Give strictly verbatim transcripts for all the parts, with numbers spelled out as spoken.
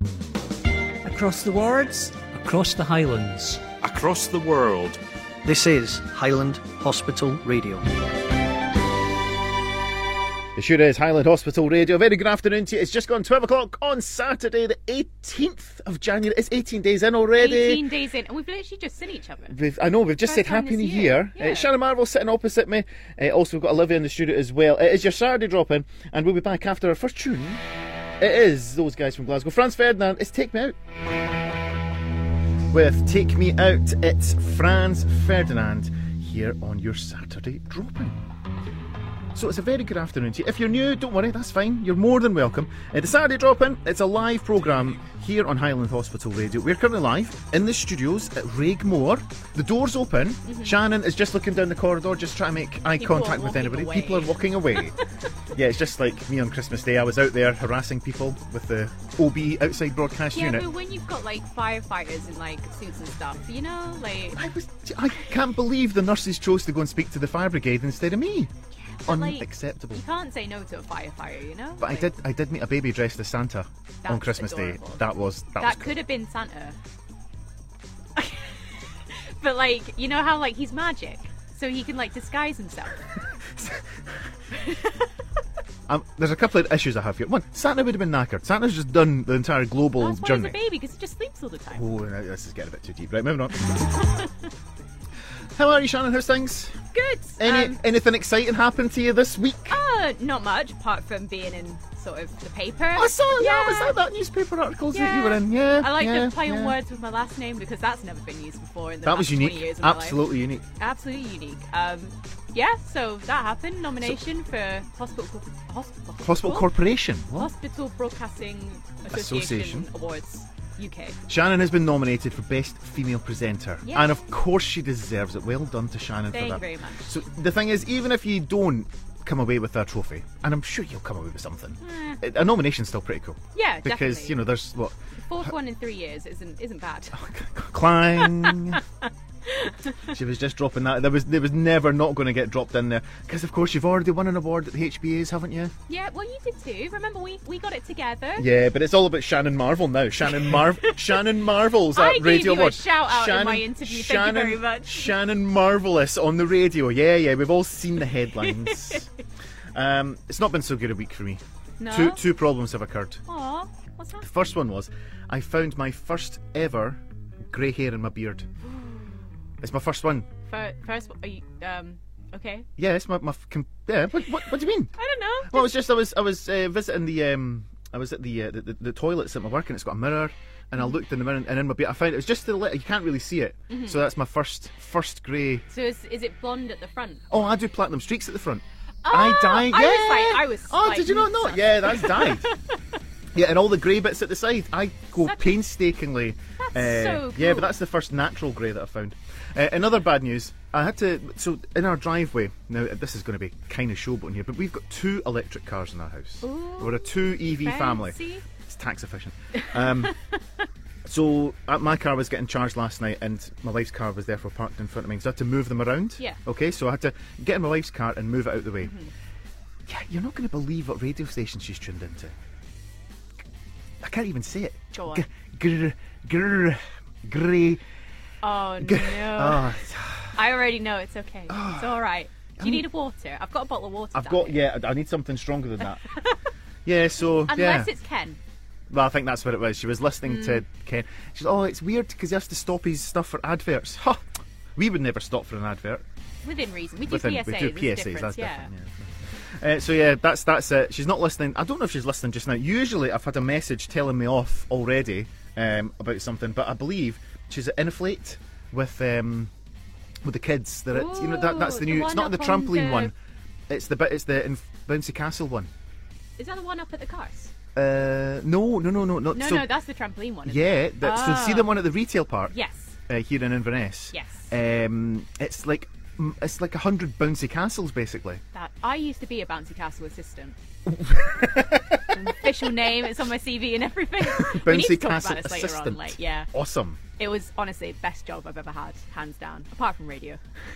Across the wards, across the Highlands, across the world. This is Highland Hospital Radio. It sure is Highland Hospital Radio. Very good afternoon to you. It's just gone twelve o'clock on Saturday, the eighteenth of January. It's eighteen days in already. eighteen days in, and we've literally just seen each other. We've, I know, we've just First said Happy New year. Year. Yeah. Uh, Shannon Marvel sitting opposite me. Uh, also, we've got Olivia in the studio as well. It is your Saturday drop-in, and we'll be back after our first tune. It is those guys from Glasgow. Franz Ferdinand, it's Take Me Out. With Take Me Out, it's Franz Ferdinand here on your Saturday drop-in. So it's a very good afternoon to you. If you're new, don't worry, that's fine. You're more than welcome. Uh, the Saturday Drop-In, it's a live programme here on Highland Hospital Radio. We're currently live in the studios at Raigmore. The door's open. Mm-hmm. Shannon is just looking down the corridor, just trying to make eye People contact with anybody. away. People are walking away. Yeah, it's just like me on Christmas Day. I was out there harassing people with the O B outside broadcast yeah, unit. but when you've got like firefighters in like suits and stuff, you know, like I was, I can't believe the nurses chose to go and speak to the fire brigade instead of me. But, like, unacceptable. you can't say no to a firefighter, you know. But like, I did. I did meet a baby dressed as Santa on Christmas adorable. Day. That was that, That, was could cool. have been Santa. But like, you know how like he's magic, so he can like disguise himself. Um, there's a couple of issues I have here. One, Santa would have been knackered. Santa's just done the entire global That's why journey. he's a baby, because he just sleeps all the time. Oh, no, this is getting a bit too deep. Right, moving on. How are you, Shannon? How's things? Good. Any um, anything exciting happened to you this week? Uh, not much, apart from being in sort of the paper. I saw. Yeah, yeah. was that that newspaper articles that you Yeah. were in? Yeah. I like yeah, to play yeah. on words with my last name because that's never been used before in the That last was twenty unique. years of my life. Absolutely unique. Absolutely unique. Um, yeah, so that happened. Nomination for Hospital Hospital, Hospital Corporation. What? Hospital Broadcasting Association, Association. Awards U K. Shannon has been nominated for Best Female Presenter. Yeah. And of course she deserves it. Well done to Shannon Thank for you that. very much. So the thing is, even if you don't come away with a trophy, and I'm sure you'll come away with something, Eh. a nomination's still pretty cool. Yeah, Because, definitely. you know, there's what? The fourth one in three years isn't isn't bad. Clang. She was just dropping that. There was there was never not going to get dropped in there. Because, of course, you've already won an award at the H B As, haven't you? Yeah, well, you did too. Remember, we, we got it together. Yeah, but it's all about Shannon Marvel now. Shannon Mar Shannon Marvels at I gave Radio you a Award. shout out in Shannon, my interview. Thank Shannon, you very much. Shannon Marvellous on the radio. Yeah, yeah, we've all seen the headlines. um, it's not been so good a week for me. No? Two two problems have occurred. Aw, what's that? The first one was I found my first ever grey hair in my beard. It's my first one. Fir- First, are you, um, okay. Yeah, it's my, my com- yeah. What, what, what do you mean? I don't know. Well, it was just I was I was uh, visiting the um I was at the, uh, the, the the toilets at my work and it's got a mirror and I looked in the mirror and in my beard I found it was just the li- you can't really see it, Mm-hmm. so that's my first first grey. So is, is it blonde at the front? Oh, I do platinum streaks at the front. Oh, I dyed. I Yeah. was like, I was. Oh, like, did you not know? such- Yeah, that's dyed. Yeah, and all the grey bits at the side, I go Such- painstakingly. That's uh, so Yeah, cool. but that's the first natural grey that I found. Uh, another bad news. I had to. So in our driveway now, this is going to be kind of showboating here, but we've got two electric cars in our house. Ooh, We're a two E V family. fancy. It's tax efficient. Um, so uh, my car was getting charged last night, and my wife's car was therefore parked in front of me. So I had to move them around. Yeah. Okay, so I had to get in my wife's car and move it out the way. Mm-hmm. Yeah, you're not going to believe what radio station she's tuned into. I can't even say it. Go on. G- grr, grr, grey. Oh G- no! Ah, I already know it's okay. It's all right. Do you need a water? I've got a bottle of water. I've down got here. yeah. I need something stronger than that. Yeah. So Unless yeah. it's Ken. Well, I think that's what it was. She was listening Mm. to Ken. She's oh, it's weird because he has to stop his stuff for adverts. Ha! We would never stop for an advert. Within reason. We do Within- P S As. we do there's a P S As. difference, That's yeah. different. Yeah. Uh, so yeah, that's that's it. She's not listening. I don't know if she's listening just now. Usually, I've had a message telling me off already um, about something, but I believe she's at Inflate with um, with the kids. They're at, you know that that's the Ooh, new. the It's one not the up on trampoline the- one. It's the bit. It's the in Bouncy Castle one. Is that the one up at the cars? Uh, no, no, no, no, no. No, so, no, that's the trampoline one. Isn't yeah. It? That's, So see Ah. the one at the retail park. Yes. Uh, here in Inverness. Yes. Um, it's like mm, it's like a hundred bouncy castles basically. That I used to be a bouncy castle assistant. An official name. It's on my C V and everything. we need Bouncy to talk castle about this later assistant. on. Like, yeah, Awesome. it was honestly the best job I've ever had, hands down. Apart from radio,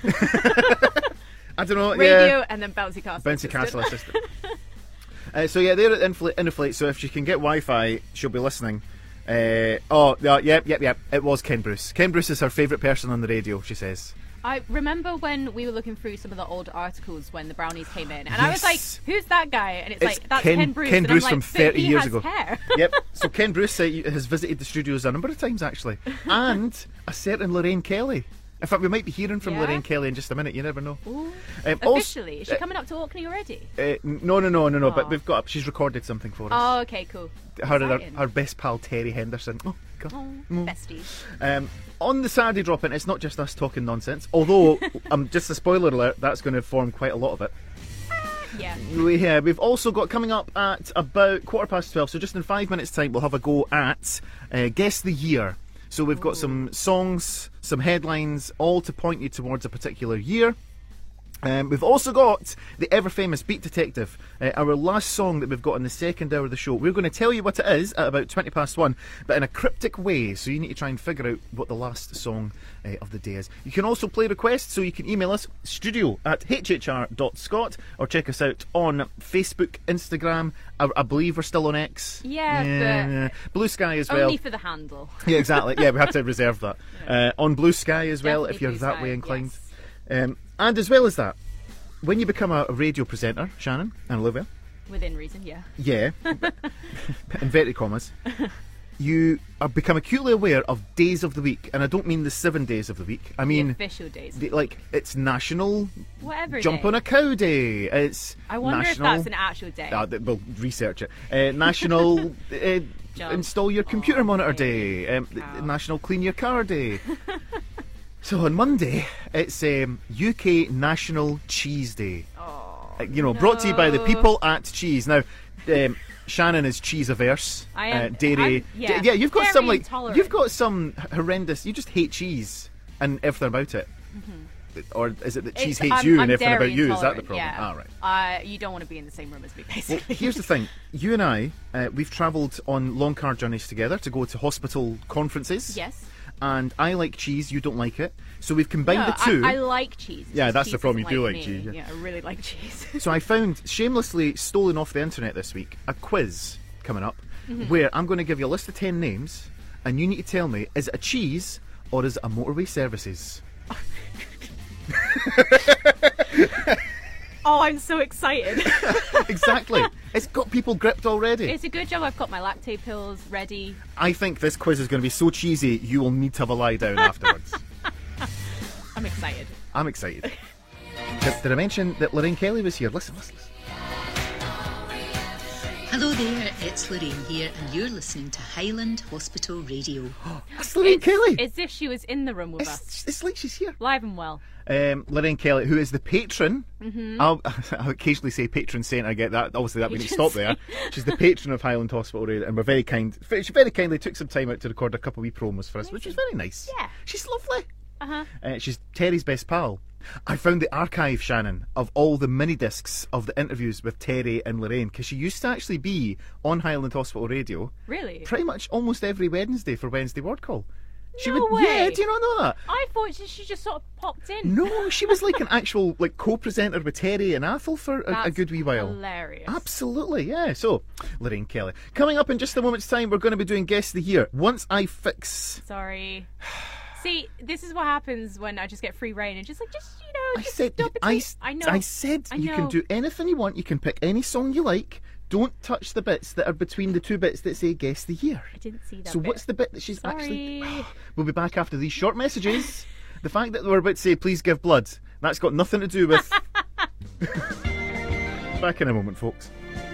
I don't know. radio, yeah. and then bouncy castle. Bouncy assistant. castle assistant. uh, so yeah, they're at Inflate, Inflate. So if she can get Wi-Fi, she'll be listening. Uh, oh, yeah, yep, yep, yep. It was Ken Bruce. Ken Bruce is her favourite person on the radio, she says. I remember when we were looking through some of the old articles when the Brownies came in, and I was Yes. like, "Who's that guy?" And it's, It's like, "That's Ken- Ken, Bruce." Ken and Bruce I'm from like, "But thirty he years has ago." Hair. Yep. So Ken Bruce uh, has visited the studios a number of times, actually. And a certain Lorraine Kelly. In fact, we might be hearing from Yeah? Lorraine Kelly in just a minute. You never know. Ooh. Um, also- Officially, is she coming up to Orkney already? Uh, no, no, no, no, no. But Oh. we've got. She's recorded something for us. Oh, okay, cool. her, and her, Exciting. her best pal Terry Henderson. Oh, God. Oh, Mm. besties. Um, on the Saturday drop-in, it's not just us talking nonsense. Although, um, just a spoiler alert, that's going to form quite a lot of it. Yeah. We, uh, we've also got coming up at about quarter past twelve, so just in five minutes' time, we'll have a go at uh, Guess the Year. So we've got some songs, some headlines, all to point you towards a particular year. Um, we've also got the ever-famous Beat Detective, uh, our last song that we've got in the second hour of the show. We're going to tell you what it is at about twenty past one, but in a cryptic way, so you need to try and figure out what the last song uh, of the day is. You can also play requests, so you can email us, studio at h h r dot scot, or check us out on Facebook, Instagram. I, I believe we're still on X. Yeah, but yeah. Blue Sky as well. only for the handle. Yeah, exactly. Yeah, we have to reserve that. Uh, on Blue Sky as well, Definitely if you're Blue that Sky, way inclined. yes. Um, and as well as that, when you become a, a radio presenter, Shannon and Olivia, Within reason, yeah. yeah, inverted commas, you are become acutely aware of days of the week, and I don't mean the seven days of the week. I The mean, official days. the, like it's National Whatever Jump day. on a Cow Day. It's I wonder National. if that's an actual day. Ah, th- we'll research it. Uh, National uh, Jump Install Your Computer on Monitor a Day. Um, cow. National Clean Your Car Day. So on Monday, it's um, U K National Cheese Day. Oh, Uh, you know, brought to you by the no. people at Cheese. Now, um, Shannon is cheese averse. I am- Uh, dairy. I'm- yeah, D- yeah, you've got dairy some like intolerant. you've got some horrendous. You just hate cheese and everything about it. Or is it that cheese It's- hates I'm- you I'm and everything dairy about you? Is that the intolerant, problem? Yeah. Ah, right. Uh, you don't want to be in the same room as me, Well, basically. here's the thing. You and I, uh, we've travelled on long car journeys together to go to hospital conferences. Yes. And I like cheese, you don't like it. So we've combined No, the two. I, I like cheese. It's Yeah, just that's the cheese problem, doesn't you do like like me. cheese, yeah. Yeah, I really like cheese. So I found, shamelessly stolen off the internet this week, a quiz coming up Mm-hmm. where I'm going to give you a list of ten names and you need to tell me, is it a cheese or is it a motorway services? Oh, I'm so excited. Exactly. It's got people gripped already. It's a good job I've got my lactate pills ready. I think this quiz is going to be so cheesy you will need to have a lie down afterwards. I'm excited. I'm excited. Did, did I mention that Lorraine Kelly was here? Listen, listen, listen. Hello there, it's Lorraine here, and you're listening to Highland Hospital Radio. That's Lorraine It's Kelly. as if she was in the room with us, It's, it's like she's here. live and well. Um, Lorraine Kelly, who is the patron. Mm-hmm. I'll, I'll occasionally say patron saint. I get that. Obviously, that we need to Patron stop there. She's the patron of Highland Hospital Radio, and we're very kind. She very kindly took some time out to record a couple of wee promos for us, which was very nice. Yeah. She's lovely. Uh-huh. Uh, she's Terry's best pal. I found the archive, Shannon, of all the mini discs of the interviews with Terry and Lorraine, because she used to actually be on Highland Hospital Radio Really? pretty much almost every Wednesday for Wednesday Word Call. She No would, yeah. way. Do you not know that? I thought she, she just sort of popped in. No, she was like an actual like co-presenter with Terry and Athol for a, a That's good wee while. hilarious. Absolutely, yeah. So, Lorraine Kelly. Coming up in just a moment's time, we're going to be doing Guess the Year. Once I fix... Sorry. See, this is what happens when I just get free reign and just like, just, you know, I just said, stop I, it. I know. I said I you can know. do anything you want. You can pick any song you like. Don't touch the bits that are between the two bits that say Guess the Year. I didn't see that So bit. what's the bit that she's actually... Sorry. We'll be back after these short messages. The fact that we're about to say, please give blood, that's got nothing to do with... Back in a moment, folks.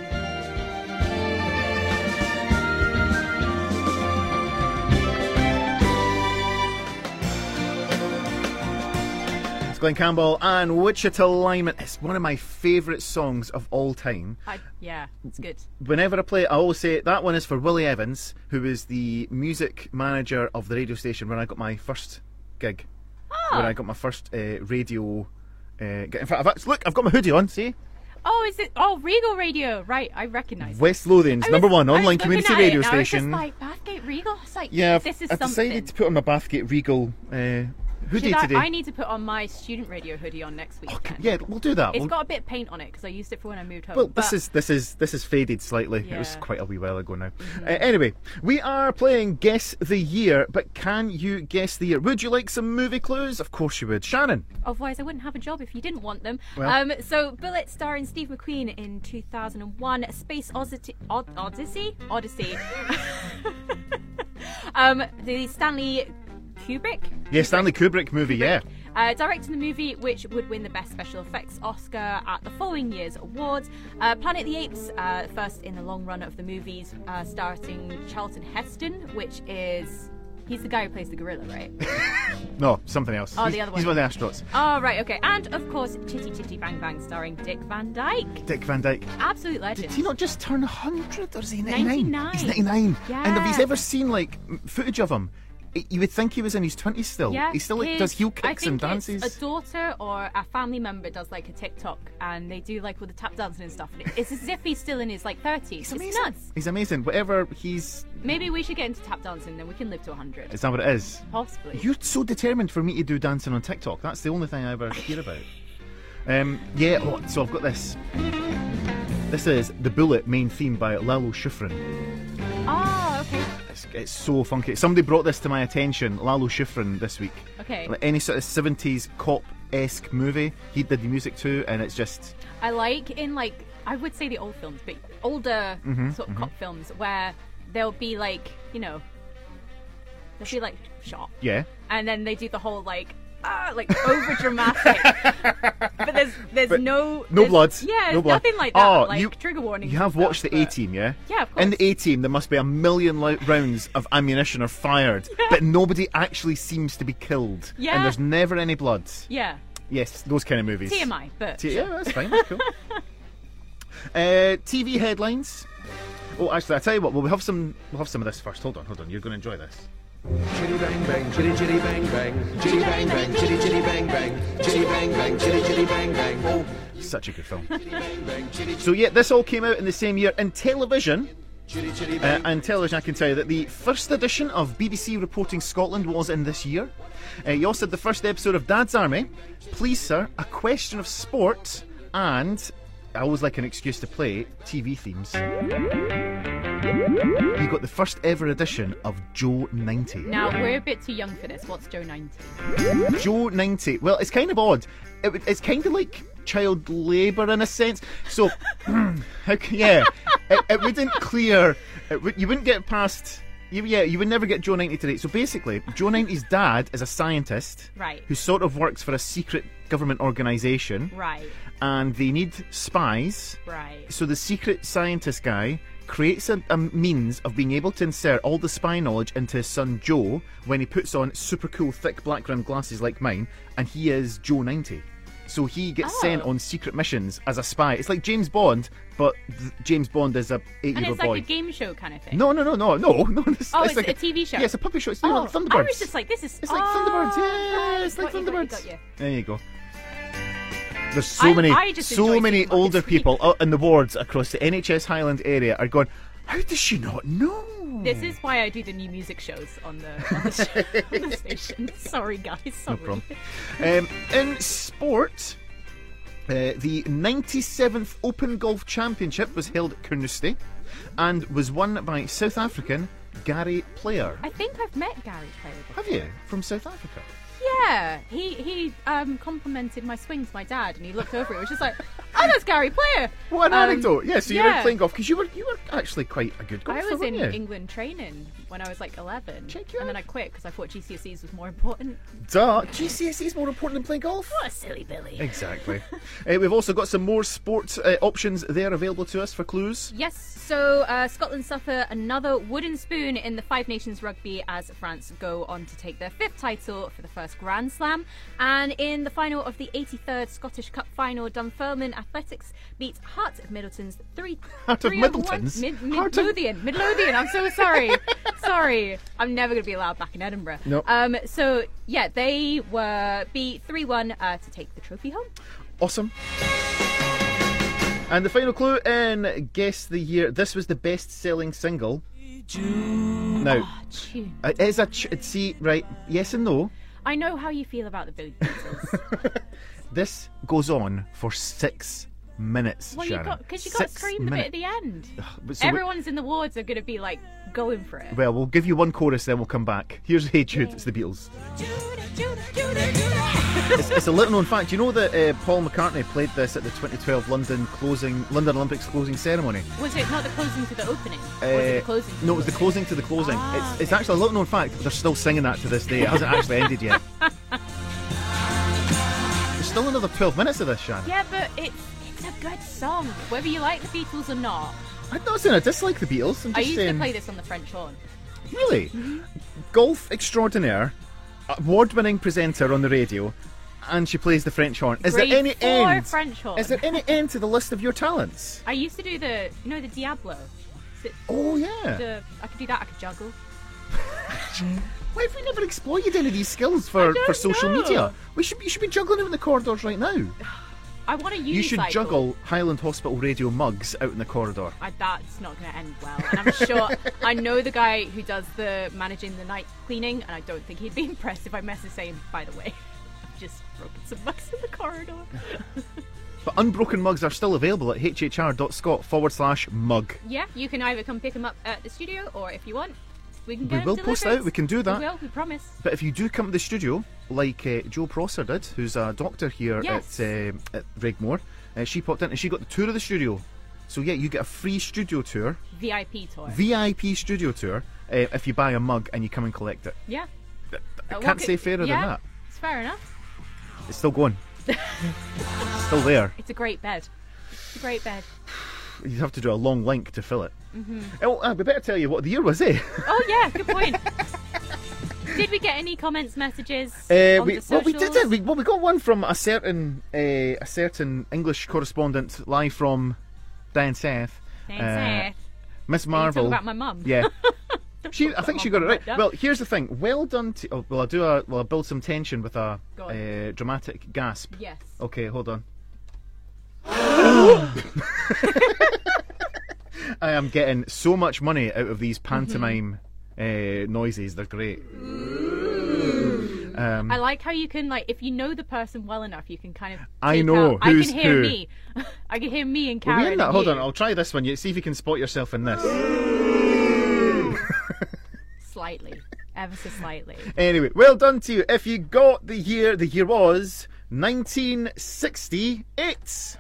It's Glenn Campbell and Wichita Lineman. It's one of my favourite songs of all time. I, yeah, it's good. Whenever I play it, I always say that one is for Willie Evans, who was the music manager of the radio station when I got my first gig. Oh, When I got my first uh, radio. Uh, get- in fact, I've actually, look, I've got my hoodie on. See, oh, is it? Oh, Regal Radio. Right, I recognise it. West Lothian's I was- number one I was online looking community at it radio and I was station. just like, Bathgate Regal? It's like, yeah, I've, this is I've something. decided to put on my Bathgate Regal uh, hoodie Should I, today. I need to put on my student radio hoodie on next week. Okay, then. yeah, we'll do that. It's We'll- got a bit of paint on it because I used it for when I moved home. Well, but this is this is this is faded slightly. It was Yeah. quite a wee while ago now. Uh, anyway, we are playing Guess the Year, but can you guess the year? Would you like some movie clues? Of course you would. Shannon. Otherwise, I wouldn't have a job if you didn't want them. Well- Um, so, Bullet starring Steve McQueen in two thousand one, Space Oddity, Od- Odyssey? Odyssey. um, the Stanley Kubrick? Yeah, Stanley Kubrick movie. Yeah. Uh, directing the movie, which would win the Best Special Effects Oscar at the following year's awards. Uh, Planet of the Apes, uh, first in the long run of the movies, uh, starring Charlton Heston, which is... He's the guy who plays the gorilla, right? No, something else. Oh, he's, the other He's one. one of the astronauts. Oh, right, okay. And, of course, Chitty Chitty Bang Bang, starring Dick Van Dyke. Dick Van Dyke. Absolute legend. Did he not just turn one hundred, or is he ninety-nine? ninety-nine. He's ninety-nine. Yeah. And if he's ever seen like m- footage of him, i- you would think he was in his twenties still. Yeah, he still like, his- does heel I kicks think and dances. It's a daughter or a family member does like a TikTok and they do like with the tap dancing and stuff. And it's as if he's still in his like thirties. He's It's amazing. nuts. He's amazing. Whatever he's. Maybe we should get into tap dancing, then we can live to one hundred. Is that what it is? Possibly. You're so determined for me to do dancing on TikTok. That's the only thing I ever hear about. Um, yeah, oh, so I've got this. This is The Bullet main theme by Lalo Schifrin. Oh, okay. It's, it's so funky. Somebody brought this to my attention, Lalo Schifrin, this week. Okay. Like any sort of seventies cop-esque movie, he did the music too, and it's just... I like in like I would say the old films, but older Mm-hmm, sort of cop films where there'll be like, you know, there'll be like shot. Yeah. And then they do the whole like ah, like over dramatic. But there's there's But no No there's- blood. Yeah, no blood. nothing like that. Oh, like you, trigger warnings. You have and watched stuff, the but- A-Team, yeah? Yeah, of course. In the A-Team, there must be a million li- rounds of ammunition are fired, but nobody actually seems to be killed. Yeah. And there's never any blood. Yeah. Yes, those kind of movies. T M I, but T- yeah, that's fine. That's cool. uh, T V headlines. Oh, actually, I tell you what. Well, we have some. We'll have some of this first. Hold on, hold on. You're going to enjoy this. Chitty bang bang, chitty chitty bang bang, chitty bang bang, chitty chitty bang bang, chitty bang bang, chitty chitty bang bang. Oh, Such a good film. chitty bang bang, chitty So yeah, this all came out in the same year in television. chitty chitty Uh, bang. and television, I can tell you that the first edition of B B C Reporting Scotland was in this year. Uh, you also had the first episode of Dad's Army, Please Sir, A Question of Sport, and I always like an excuse to play T V themes. You got the first ever edition of Joe ninety. now we're a bit too young for this. What's Joe ninety? Joe ninety. Well, it's kind of odd. It, w- it's kind of like child labour in a sense. So, how c- yeah, it, it wouldn't clear. It would, you wouldn't get past. You, yeah, you would never get Joe ninety today. So basically, Joe ninety's dad is a scientist, Right. who sort of works for a secret government organisation, Right. and they need spies. Right. So the secret scientist guy creates a, a means of being able to insert all the spy knowledge into his son Joe when he puts on super cool thick black rimmed glasses like mine, and he is Joe ninety. So he gets Oh. sent on secret missions as a spy. It's like James Bond, but th- James Bond is a And eight-year-old it's like boy. a game show kind of thing. No, no, no, no, no, no. It's, Oh, it's it's like a T V show? Yeah, it's a puppet show. It's Oh, like Thunderbirds. I was just like, this is. It's like oh, Thunderbirds. Yeah, right. it's like Got you, got you, Thunderbirds. got you. There you go. There's so I- many, I just so enjoy many seeing what older it's people out in the wards across the N H S Highland area are going, how does she not know? This is why I do the new music shows on the, on the, sh- on the station. Sorry, guys. Sorry. No problem. Um, in sport, uh, the ninety-seventh Open Golf Championship was held at Carnoustie and was won by South African Gary Player. I think I've met Gary Player before. Have you? From South Africa? Yeah, he he um, complimented my swing to my dad, and he looked over it. It was just like, oh, that's Gary Player. What an Um, anecdote! Yeah, so you were yeah. playing golf because you were you were actually quite a good golfer, I was weren't in you? England training when I was like eleven, Check you and then out. I quit because I thought G C S Es was more important. Duh, G C S E is more important than playing golf. What a silly Billy. Exactly. uh, we've also got some more sport uh, options there available to us for clues. Yes, so uh, Scotland suffer another wooden spoon in the Five Nations Rugby as France go on to take their fifth title for the first Grand Slam. And in the final of the eighty-third Scottish Cup final, Dunfermline Athletics beat Heart of Middleton's three. Heart of three over one. Middleton's? Mid- Heart of- Midlothian. Midlothian. I'm so sorry. sorry. I'm never going to be allowed back in Edinburgh. Nope. Um. So yeah, they were beat three one uh, to take the trophy home. Awesome. And the final clue in Guess the Year. This was the best-selling single. Now, Tune. it is a ch- see right. Yes and no. I know how you feel about the Beatles. This goes on for six minutes, Well, you Shannon. got because you got to Six scream the bit at minutes. the end. But so we- Everyone's in the wards are going to be like going for it. well, we'll give you one chorus, then we'll come back. Here's Hey Jude, it's the Beatles. Judah, Judah, Judah, Judah. It's, it's a little known fact. You know that uh, Paul McCartney played this at the twenty twelve London closing London Olympics closing ceremony. Was it not the closing to the opening? Or was it the Uh, closing? To no, the it was the opening? closing to the closing. Ah, it's, it's okay. actually a little known fact. They're still singing that to this day. It hasn't actually ended yet. There's still another twelve minutes of this, Shannon. Yeah, but it's it's a good song, whether you like the Beatles or not. I'm not saying I dislike the Beatles. I'm I just used saying. to play this on the French horn. Really? Golf extraordinaire, award-winning presenter on the radio, and she plays the French horn. Is Grade there any four end? French horn. Is there any end to the list of your talents? I used to do the, you know, the Diablo. Is it Oh yeah. the, I could do that. I could juggle. Why have we never exploited any of these skills for, don't for social know. media? We should you should be juggling out in the corridors right now. I want to unicycle. You should juggle Highland Hospital radio mugs out in the corridor. I, that's not going to end well. And I'm sure, I know the guy who does the managing the night cleaning, and I don't think he'd be impressed if I message saying, by the way, I've just broken some mugs in the corridor. But unbroken mugs are still available at hhr.scot forward slash mug. Yeah, you can either come pick them up at the studio, or if you want, we can We get them will post delivered. out, we can do that. We will, we promise. But if you do come to the studio, like uh, Joe Prosser did, who's a doctor here Yes. at, uh, at Regmore, uh, she popped in and she got the tour of the studio. So yeah, you get a free studio tour, V I P tour. V I P studio tour, uh, if you buy a mug and you come and collect it. yeah. I Uh, what can't could- say fairer yeah, than that. It's fair enough. It's still going. It's still there. It's a great bed. It's a great bed. You'd have to do a long link to fill it. Mm-hmm. Oh, uh, we better tell you what the year was, eh? Oh yeah, good point. Did we get any comments, messages? Uh, on we, the well, we socials? did it. We, well, we got one from a certain uh, a certain English correspondent live from Dan Seth. Thanks, Uh, eh? Miss Are you Marvel. talking about my mum? Yeah. Don't She, talk I think about she my got it mum right. like that. Well, here's the thing. Well done. To, oh, well, I do a. Well, I build some tension with a Go on. uh, dramatic gasp. Yes. Okay, hold on. I am getting so much money out of these pantomime uh, noises. They're great. Um, I like how you can, like, if you know the person well enough, you can kind of. I take know out- I who's can hear who. me. I can hear me and Are Karen. we in that? and Hold you. on, I'll try this one. You see if you can spot yourself in this. Slightly, ever so slightly. Anyway, well done to you. If you got the year, the year was nineteen sixty-eight.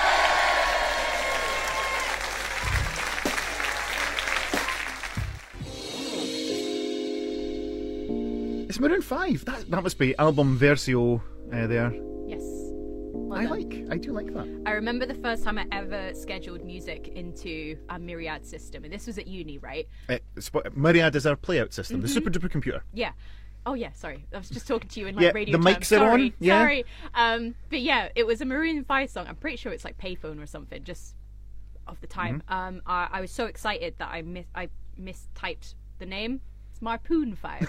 It's Maroon five. That that must be album Versio uh, there. Yes. Well I done. like. I do like that. I remember the first time I ever scheduled music into a Myriad system, and this was at uni, right? Uh, Sp- Myriad is our playout system, Mm-hmm. the super duper computer. Yeah. Oh yeah, sorry. I was just talking to you in like Yeah, radio the terms. mics are sorry, on, yeah. Sorry. Um, but yeah, it was a Maroon five song. I'm pretty sure it's like Payphone or something, just of the time. Mm-hmm. Um, I, I was so excited that I mis I mistyped the name. It's Marpoon five.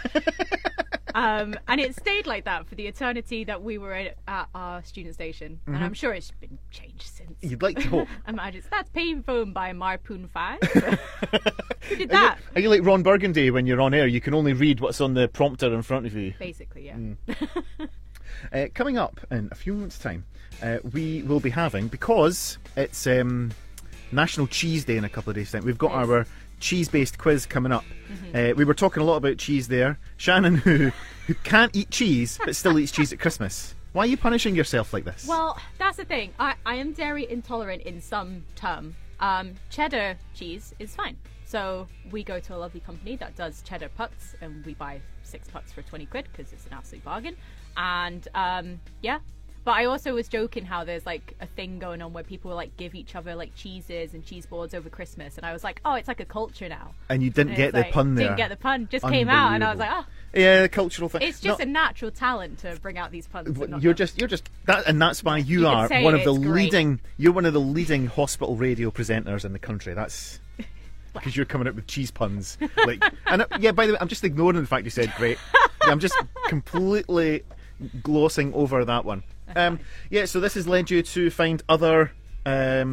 Um, and it stayed like that for the eternity that we were at, at our student station. Mm-hmm. And I'm sure it's been changed since. You'd like to hope. Imagine that's Payphone by Marpoon five. Who did Are you, that? are you like Ron Burgundy when you're on air? You can only read what's on the prompter in front of you. Basically, yeah. Mm. Uh, coming up in a few months' time, uh, we will be having, because it's um, National Cheese Day in a couple of days' time, we've got Yes. our cheese-based quiz coming up. Mm-hmm. Uh, we were talking a lot about cheese there. Shannon, who who can't eat cheese but still eats cheese at Christmas. Why are you punishing yourself like this? Well, that's the thing. I, I am dairy intolerant in some term. Um, cheddar cheese is fine. So we go to a lovely company that does cheddar putts, and we buy six putts for twenty quid because it's an absolute bargain. And um, yeah. But I also was joking how there's like a thing going on where people like give each other like cheeses and cheese boards over Christmas, and I was like, oh, it's like a culture now. and you didn't And get it's the like, pun there. Didn't get the pun. Just came out, and I was like, Unbelievable. oh, Yeah, the cultural thing. it's just No, a natural talent to bring out these puns. and not you're them. just you're just that, and that's why you, You can are say one it, of the it's great. leading. You're one of the leading hospital radio presenters in the country. That's because you're coming up with cheese puns. Like, and uh, yeah, by the way, I'm just ignoring the fact you said great. Yeah, I'm just completely glossing over that one. Um, yeah, so this has led you to find other um,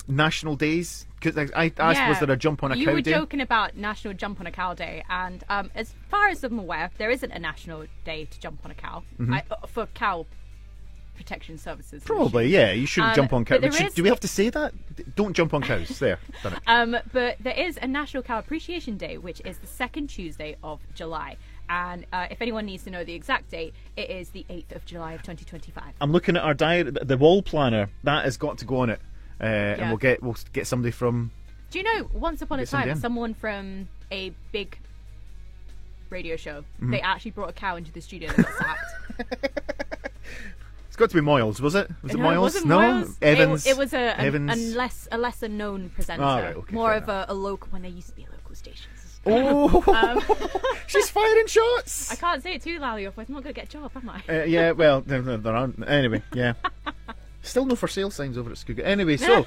national days? Because I, I asked, Yeah. was there a jump on a you cow were day? joking about National Jump on a Cow Day, and um, as far as I'm aware, there isn't a national day to jump on a cow I, uh, for cow protection services. Probably, yeah. You shouldn't Um, jump on but cows. there Should, is- do we have to say that? D- Don't jump on cows. There, done it. Um, but there is a National Cow Appreciation Day, which is the second Tuesday of July. And uh, if anyone needs to know the exact date, it is the eighth of July of twenty twenty-five. I'm looking at our diary, the wall planner. That has got to go on it, uh, and we'll get we'll get somebody from. Do you know, once upon a Get somebody time, in. someone from a big radio show, Mm-hmm. they actually brought a cow into the studio and got sacked. It's got to be Moyles, was it? Was it No, Moyles? wasn't no, Moyles. Evans. It, it was a, an, Evans. an less a lesser known presenter, Ah, right, okay, more fair of a, a local. When there used to be local stations. Oh, she's firing shots. I can't say it too loudly, otherwise I'm not going to get a job, am I? Uh, yeah, well, there, there there aren't. Anyway, yeah. Still no for sale signs over at Skooga. Anyway, so.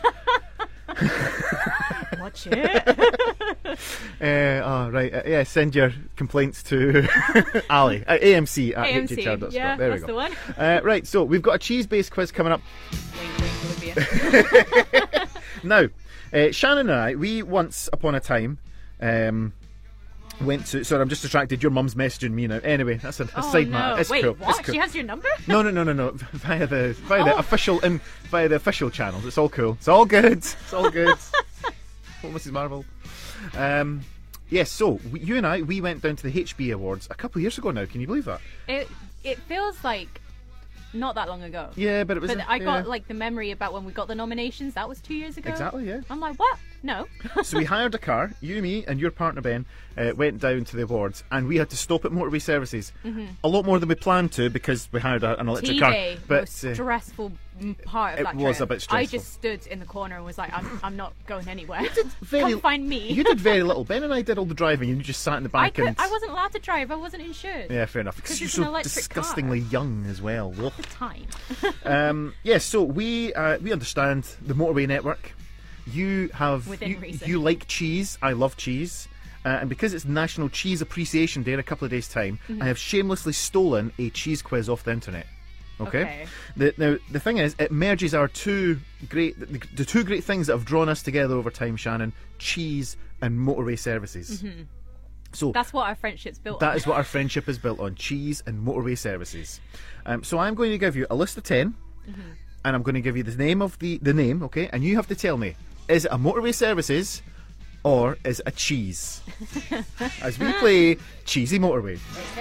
Watch it. Uh, oh, right. Uh, yeah, send your complaints to Ali at A M C at A M C, h h r dot yeah, com. There we that's go. the one. Uh, right, so we've got a cheese-based quiz coming up. Wink, wink, Olivia. Now, uh, Shannon and I, we once upon a time um, went to. Sorry, I'm just distracted. Your mum's messaging me now. Anyway, that's a, a Oh, side no. matter. It's Wait, cool. what? It's cool. She has your number? No, no, no, no, no. Via the via the Oh. official in via the official channels. It's all cool. It's all good. It's all good. Oh, Missus Marvel. Um, yes. So we, you and I, we went down to the H B Awards a couple of years ago now. Can you believe that? It it feels like not that long ago. Yeah, but it was. But a- I got yeah. like the memory about when we got the nominations. That was two years ago. Exactly, yeah. I'm like, what? No. So we hired a car. You, me, and your partner Ben uh, went down to the awards, and we had to stop at Motorway Services. A lot more than we planned to because we hired a, an electric T-Day, car. But most uh, stressful mm, part of it that was trip. a bit I stressful. just stood in the corner and was like, I'm, I'm not going anywhere. very, Come find me. You did very little. Ben and I did all the driving, and you just sat in the I, back could, and. I wasn't allowed to drive. I wasn't insured. Yeah, fair enough. Because You're it's so an electric car. disgustingly young as well. Ugh. At the time. Um, yes, so we uh, we understand the motorway network. You have Within you, reason. you like cheese. I love cheese, uh, and because it's National Cheese Appreciation Day in a couple of days' time, Mm-hmm. I have shamelessly stolen a cheese quiz off the internet. Okay. Okay. The, now the thing is, it merges our two great the, the two great things that have drawn us together over time, Shannon: cheese and motorway services. So That's what our friendship's built that on. is what our friendship is built on: cheese and motorway services. Um, so I'm going to give you a list of ten, and I'm going to give you the name of the the name, okay? And you have to tell me: is it a motorway services or is it a cheese? As we play cheesy motorway.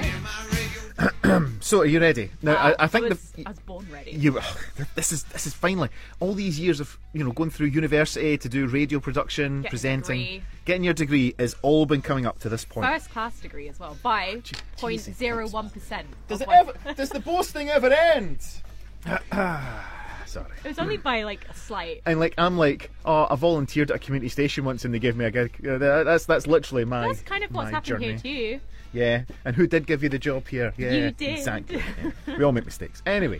So are you ready? Now Uh, I, I think I was, the I was born ready. you this is this is finally all these years of you know going through university to do radio production, Getting a presenting, degree. getting your degree has all been coming up to this point. First class degree as well, by Je- point Jesus, zero one percent. Does it ever? Does the boasting ever end? Sorry. It was only by like a slight. And like I'm like, oh, I volunteered at a community station once, and they gave me a gig. Uh, that- That's that's literally my. That's kind of what's my happened journey. here too. Yeah, and who did give you the job here? Yeah, You did. Exactly. Yeah. We all make mistakes. Anyway,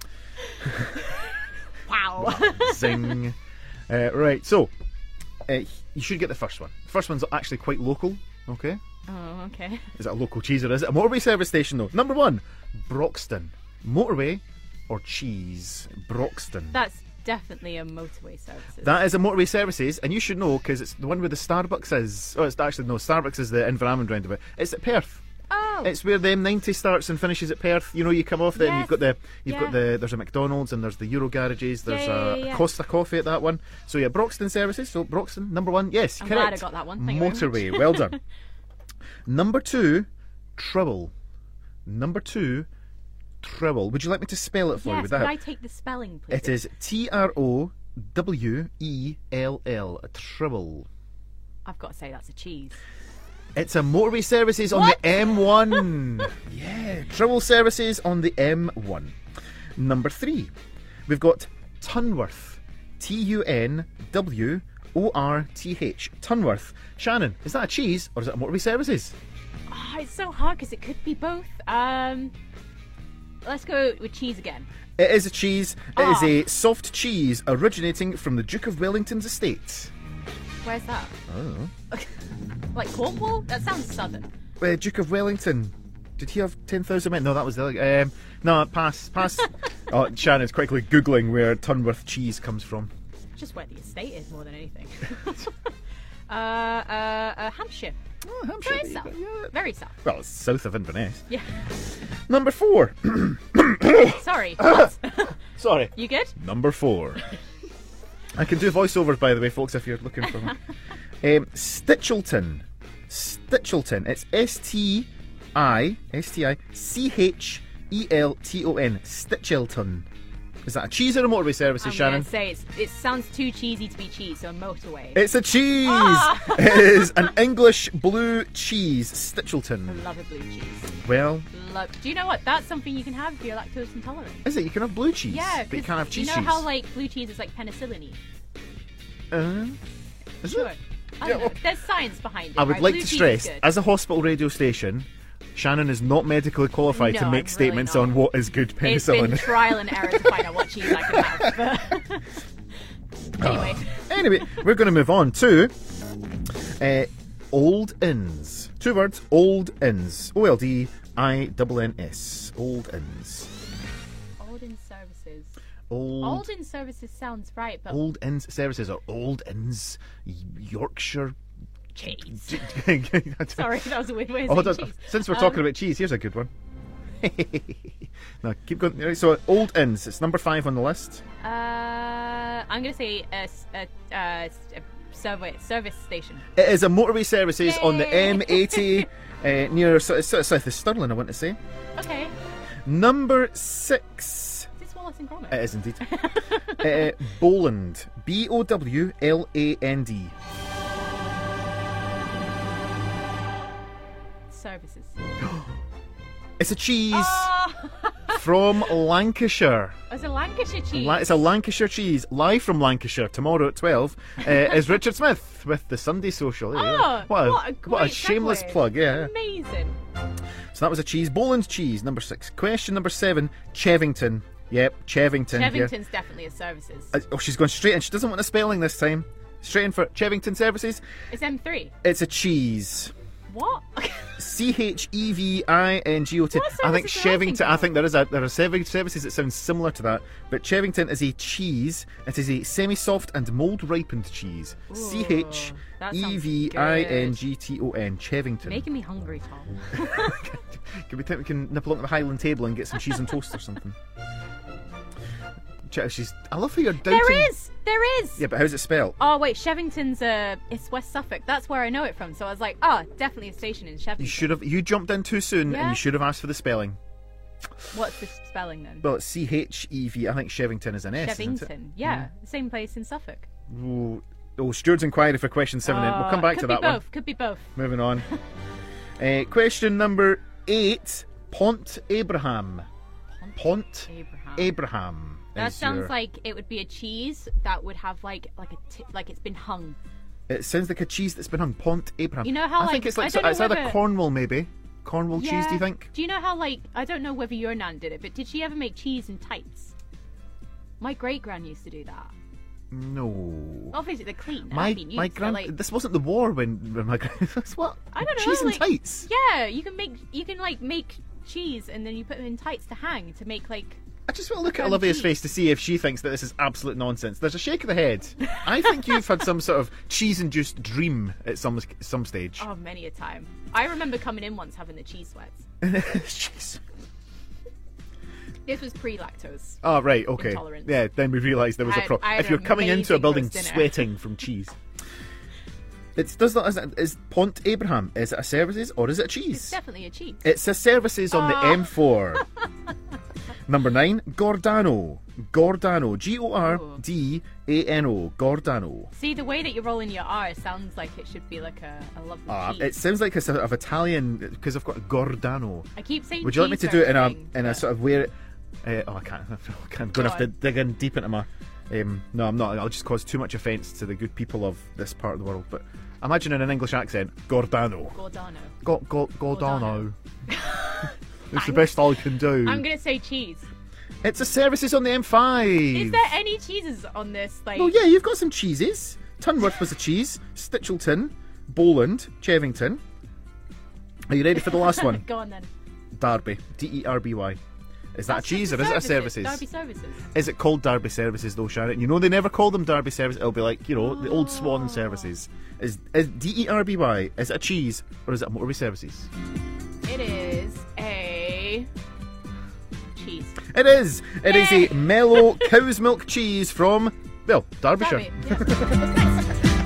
Wow. zing. Uh, right, so uh, you should get the first one. The first one's actually quite local. Okay, Oh, okay. is it a local cheese or is it a motorway service station though? Number one, Broxton. Motorway or cheese? Broxton. That's definitely a motorway services. That is a motorway services, and you should know because it's the one where the Starbucks is. Oh, it's actually no, Starbucks is the Inverarmond roundabout. It's at Perth. oh. It's where the M ninety starts and finishes at Perth. You know, you come off there and you've got the you've Yeah. got the there's a McDonald's and there's the Euro garages. There's Yeah, yeah, a, yeah, yeah. a Costa Coffee at that one. So yeah, Broxton services. So Broxton number one. Yes, I'm correct. glad I got that one. Thank you very Motorway. much. Well done. Number two, Trouble. Number two, Trouble. Would you like me to spell it for you? Yes, Would could that I help? take the spelling, please? It is T R O W E L L. Trouble. I've got to say that's a cheese. It's a motorway services on What? the M one. Yeah, Trouble services on the M one. Number three, we've got Tunworth. T U N W O R T H. Tunworth. Shannon, is that a cheese or is it a motorway services? Oh, it's so hard because it could be both. Um, let's go with cheese again. It is a cheese. It is Ah. a soft cheese originating from the Duke of Wellington's estate. Where's that? Oh. Like Cornwall? That sounds southern. Uh, Duke of Wellington. Did he have ten thousand men? No, that was the other. Um, no, pass, pass. Oh, Shannon's quickly Googling where Tunworth cheese comes from. Just where the estate is more than anything. uh, uh, uh, Hampshire. Oh, Hampshire. Very there you south. go, yeah. Very south. Well, it's south of Inverness. Yeah. Number four. Sorry. What? Sorry. You good? Number four. I can do voiceovers, by the way, folks, if you're looking for them. um, Stitchelton. Stitchelton. It's S T I S T I C H E L T O N. Stitchelton. Is that a cheese or a motorway services, I'm Shannon? gonna say it's, it sounds too cheesy to be cheese, so motorway. It's a cheese! Ah! It is an English blue cheese, Stitchelton. I love a blue cheese. Well, Love. Do you know what? That's something you can have if you're lactose intolerant. is it? You can have blue cheese, Yeah, but you 'cause can't have cheese you know cheese. how like blue cheese is like penicillin-y? Uh, is Sure. it? I Yeah, don't know. well, There's science behind it. I would right? like Blue to cheese stress, is good. as a hospital radio station, Shannon is not medically qualified No, to I'm make really statements not. on what is good It's been penicillin. trial and error to find out what cheese I can have. But anyway, Anyway, we're going to move on to uh, Old Inns. Two words, Old Inns. O L D I N N S. Old Inns. Alden Services. Old, Alden Services sounds right, but Old Inns Services or Old Inns Yorkshire. cheese. Sorry. Sorry, that was a weird way of Oh, saying hold on. cheese. Since we're Um, talking about cheese, here's a good one. No, keep going. Right, so, Old Inns. It's number five on the list. Uh, I'm gonna say a, s- a, uh, s- a survey, service station. It is a motorway services on the Yay. M eighty uh, near sort of, sort of south of Stirling, I want to say. Okay, Number six. is this Wallace and Gromit? It is indeed. uh, Bowland. B O W L A N D. Services. It's a cheese Oh, from Lancashire. it's a Lancashire cheese. La- It's a Lancashire cheese. Live from Lancashire tomorrow at twelve uh, is Richard Smith with the Sunday Social. There you go. Oh, what a, what a great what a shameless segue. plug, yeah. Amazing. So that was a cheese. Bowland cheese, number six. Question number seven, Chevington. Yep, Chevington. here. Chevington's definitely a services. Uh, oh, she's going straight in. She doesn't want a spelling this time. Straight in for Chevington Services. It's M three. It's a cheese. What? C H E V I N G O T. What I think services am I thinking Chevington. I of? think there is a there are several services that sound similar to that, but Chevington is a cheese. It is a semi-soft and mold-ripened cheese. C H that E sounds V I N G T O N. Chevington. Making me hungry, Tom. Can we think we can nip along to the Highland table and get some cheese and toast or something? Che- She's. I love how you're doubting. There is! There is! Yeah, but how's it spelled? Oh, wait, Chevington's, uh, it's West Suffolk. That's where I know it from. So I was like, oh, definitely a station in Chevington. You should have. You jumped in too soon, and Yeah. you should have asked for the spelling. What's the spelling then? Well, it's C H E V. I think Chevington is an S. Isn't it? Chevington. Yeah, the same place in Suffolk. Ooh. Oh, Stuart's inquiry for question seven. in. We'll come Uh, back could to be that both. one. Could be both. Moving on. uh, question number eight. Pont Abraham. Pont Abraham. Abraham. That is sounds your- like it would be a cheese that would have like like a t- like it's been hung. It sounds like a cheese that's been hung. Pont Abraham. You know how, I like- think it's I like don't know it's either whether- Cornwall, maybe. Cornwall cheese. Do you think? Do you know how like I don't know whether your nan did it, but did she ever make cheese in tights? My great gran used to do that. No. Obviously they're clean. My I've been my used, but, grand. like, This wasn't the war when, when my grand. That's what. I don't know. Cheese like, and tights. Yeah, you can make you can like make cheese and then you put them in tights to hang to make like. I just want to look at Grand Olivia's cheese. face to see if she thinks that this is absolute nonsense. There's a shake of the head. I think you've had some sort of cheese-induced dream at some some stage. Oh, many a time. I remember coming in once having the cheese sweats. Cheese. This was pre-lactose. Oh, right, okay. Intolerance. Yeah, then we realised there was I a had- problem. I had If you're an coming into a amazing building roast dinner. sweating from cheese. It does not. Is, it, is Pont Abraham? Is it a services or is it a It's cheese? definitely a cheese. It's a services on the Oh. M four. Number nine, Gordano. Gordano. G O R D A N O. Gordano. See, the way that you're rolling your R sounds like it should be like a, a lovely Ah, cheese. it sounds like a sort of Italian because I've got Gordano. I keep saying Would you like me cheese to for do it in a everything, in a but- sort of where? Uh, oh, I can't. I'm going to Go have to on. dig in deep into my. Um, no, I'm not. I'll just cause too much offence to the good people of this part of the world. But imagine in an English accent, Gordano. Gordano. Go, go, Gordano. Gordano. It's the best I can do. I'm gonna say cheese. It's a services on the M five. Is there any cheeses on this? Like, Oh yeah, you've got some cheeses. Tunworth was a cheese. Stitchelton, Bowland, Chevington. Are you ready for the last one? Go on then. Derby. D E R B Y. Is that That's a cheese just or the is it a services? Derby services. Is it called Derby Services though, Sharon? You know they never call them Derby Services. It'll be like, you know, the old Swan Services. Is is D E R B Y? Is it a cheese or is it a motorway services? It is a cheese. It is. It is Yay! a mellow cow's milk cheese from, well, Derbyshire. Derby. Yeah. Nice.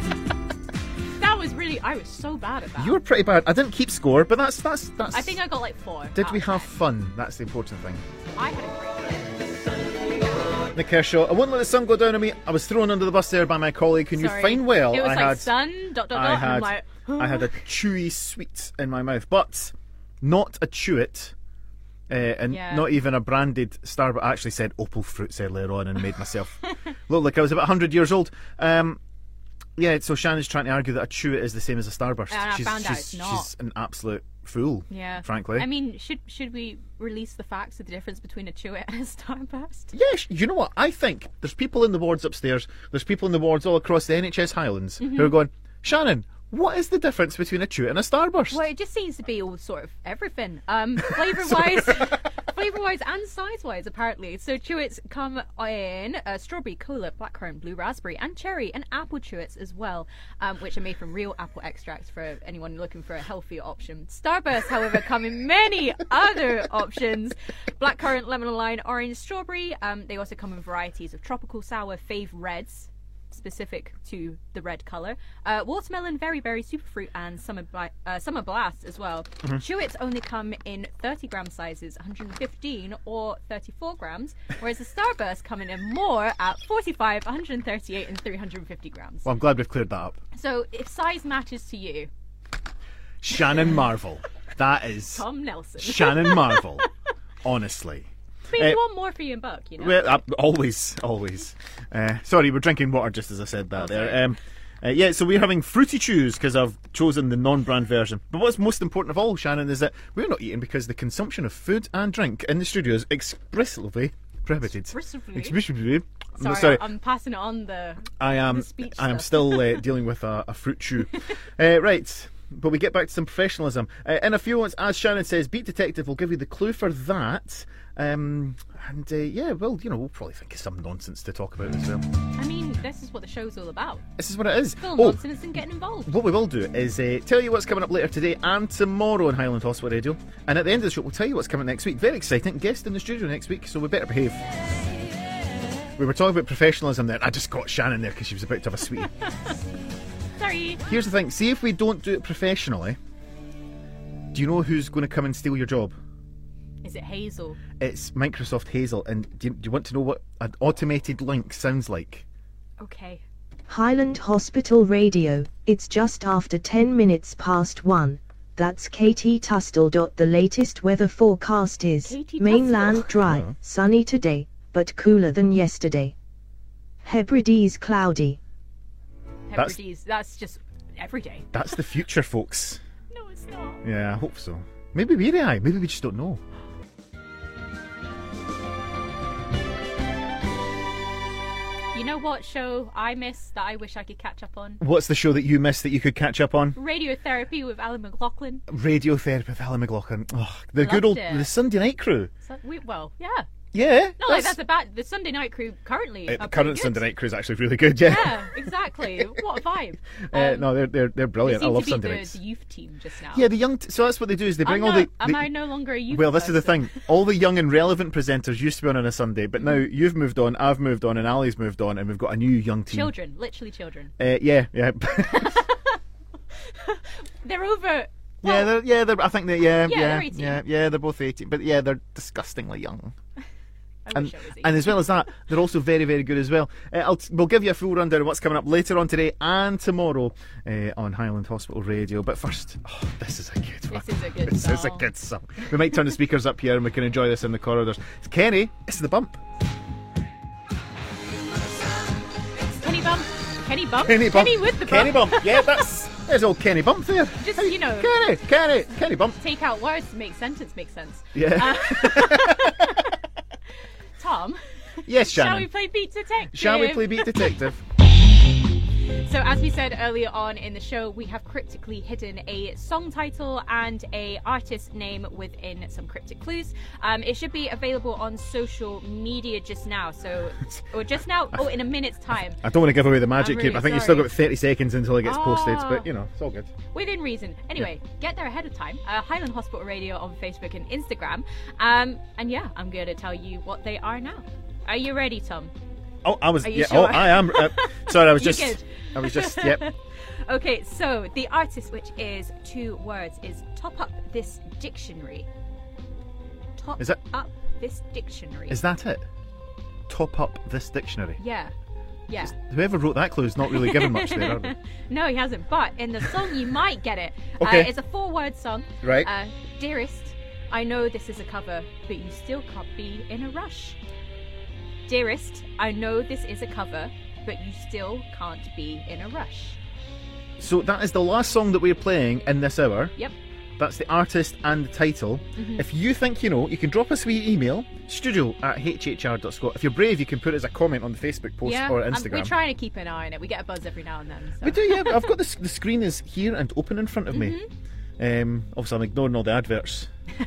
That was really. I was so bad at that. You were pretty bad. I didn't keep score, but that's that's that's. I think I got like four. Did out we of have ten. fun? That's the important thing. I had a great time. Nick Kershaw, I wouldn't let the sun go down on me. I was thrown under the bus there by my colleague. Can Sorry. you find well? It was I like had, sun dot dot I dot. had, and I'm like, I had a chewy sweet in my mouth, but not a chew-it. Uh, and Yeah. not even a branded Starbucks. I actually said Opal Fruits earlier on and made myself look like I was about one hundred years old. Um, yeah, so Shannon's trying to argue that a chew-it is the same as a Starburst. And I she's, found out she's, it's not. she's an absolute fool, yeah. frankly. I mean, should should we release the facts of the difference between a Chewit and a Starburst? Yeah, sh- you know what? I think there's people in the wards upstairs, there's people in the wards all across the N H S Highlands Mm-hmm. who are going, Shannon, what is the difference between a chew and a Starburst? Well, it just seems to be all sort of everything. Um, flavour wise, flavour wise, and size wise, apparently. So Chewits come in uh, strawberry, cola, blackcurrant, blue raspberry, and cherry, and apple Chewits as well, um, which are made from real apple extracts for anyone looking for a healthier option. Starbursts, however, come in many other options: blackcurrant, lemon lime, orange, strawberry. Um, they also come in varieties of tropical sour, fave reds, specific to the red colour, uh, watermelon, very berry, superfruit, and summer bla- uh, summer blast as well. Mm-hmm. Chewits only come in thirty gram sizes, one hundred fifteen or thirty-four grams, whereas the Starburst come in in more at forty-five, one hundred thirty-eight, and three hundred fifty grams. Well, I'm glad we've cleared that up. So if size matters to you, Shannon Marvel. That is Tom Nelson. Shannon Marvel. Honestly. I mean, Uh, you want more for your buck, you know. Well, uh, always, always. Uh, sorry, we're drinking water just as I said that Oh, there. sorry. Um, uh, yeah, so we're having fruity chews because I've chosen the non-brand version. But what's most important of all, Shannon, is that we're not eating because the consumption of food and drink in the studio is expressly prohibited. Expressively? Expressively. Sorry, Sorry, I'm passing it on the. I am. the speech I am stuff. still uh, dealing with a, a fruit chew. uh, right. But we get back to some professionalism. Uh, in a few moments, as Shannon says, Beat Detective will give you the clue for that. Um, and uh, yeah, well, you know, we'll probably think of some nonsense to talk about as well. I mean, this is what the show's all about. This is what it is. Film Oh, nonsense and getting involved. what we will do is uh, tell you what's coming up later today and tomorrow on Highland Hospital Radio. And at the end of the show, we'll tell you what's coming next week. Very exciting. Guest in the studio next week, so we better behave. We were talking about professionalism there. I just got Shannon there because she was about to have a sweetie. Sorry. Here's the thing. See, if we don't do it professionally, do you know who's going to come and steal your job? Is it Hazel? It's Microsoft Hazel. And do you, do you want to know what an automated link sounds like? Okay. Highland Hospital Radio. It's just after ten minutes past one. That's Katie Tustle. The latest weather forecast is Katie mainland Tustle. dry, Oh. sunny today, but cooler than yesterday. Hebrides cloudy. That's- Hebrides. That's just every day. That's the future, folks. No, it's not. Yeah, I hope so. Maybe we're A I. Maybe we just don't know. You know what show I missed that I wish I could catch up on? What's the show that you missed that you could catch up on? Radiotherapy with Alan McLaughlin. Radiotherapy with Alan McLaughlin. Oh, the Loved good old it. the Sunday night crew. So, we, well, yeah. Yeah. Not like that's a bad. The Sunday night crew currently. Uh, are the pretty current good. Sunday night crew is actually really good. Yeah. Yeah, exactly. What a vibe. Uh, Um, no, they're they're they're They brilliant. I seem love to be Sunday the, nights. the youth team just now. Yeah, the young. T- so that's what they do is they bring I'm all not- the. Am the- I no longer a youth? Well, this is the person? thing. All the young and relevant presenters used to be on on a Sunday, but now you've moved on, I've moved on, and Ali's moved on, and we've got a new young team. Children, literally children. Uh, yeah, yeah, They're over. yeah, they're, yeah. They're, I think they, yeah, Yeah, yeah, they're eighteen. yeah, yeah. They're both eighteen, but yeah, they're disgustingly young. I And, wish I was and as well as that, they're also very, very good as well. Uh, I'll t- we'll give you a full rundown of what's coming up later on today and tomorrow uh, on Highland Hospital Radio. But first, oh, this is a good one. This is a good This is a song. good song. We might turn the speakers up here and we can enjoy this in the corridors. It's Kenny. It's the bump. Kenny Bump. Kenny Bump. Kenny bump. Kenny with the Kenny bump. bump. Yeah, that's there's old Kenny bump there. Just, Hey, you know- Kenny, Kenny, Kenny bump. Take out words to make sentence make sense. Yeah. Tom, yes, Shannon. shall we play Beat Detective? Shall we play Beat Detective? So as we said earlier on in the show, we have cryptically hidden a song title and a artist name within some cryptic clues. Um, it should be available on social media just now. So, or just now, oh, in a minute's time. I don't want to give away the magic really cube. I think sorry. you've still got thirty seconds until it gets Oh. posted, but you know, it's all good. Within reason. Anyway, get there ahead of time. Uh, Highland Hospital Radio on Facebook and Instagram. Um, and yeah, I'm going to tell you what they are now. Are you ready, Tom? Oh, I was. Are you Yeah. sure? Oh, I am. Uh, sorry, I was You just. good? I was just. Yep. Okay, so the artist, which is two words, is Top Up This Dictionary. Top Is that- Up This Dictionary. Is that it? Top up this dictionary. Yeah. Yeah. Whoever wrote that clue is not really given much there, are they? No, he hasn't. But in the song, you might get it. Okay. Uh, it's a four-word song. Right. Uh, Dearest, I know this is a cover, but you still can't be in a rush. Dearest, I know this is a cover, but you still can't be in a rush. So that is the last song that we're playing in this hour. Yep. That's the artist and the title. Mm-hmm. If you think you know, you can drop us a wee email, studio at h h r dot scot. If you're brave, you can put it as a comment on the Facebook post Yeah, or um, Instagram. we're trying to keep an eye on it. We get a buzz every now and then. So. We do, yeah. I've got the, the screen is here and open in front of me. Mm-hmm. Um, obviously, I'm ignoring all the adverts.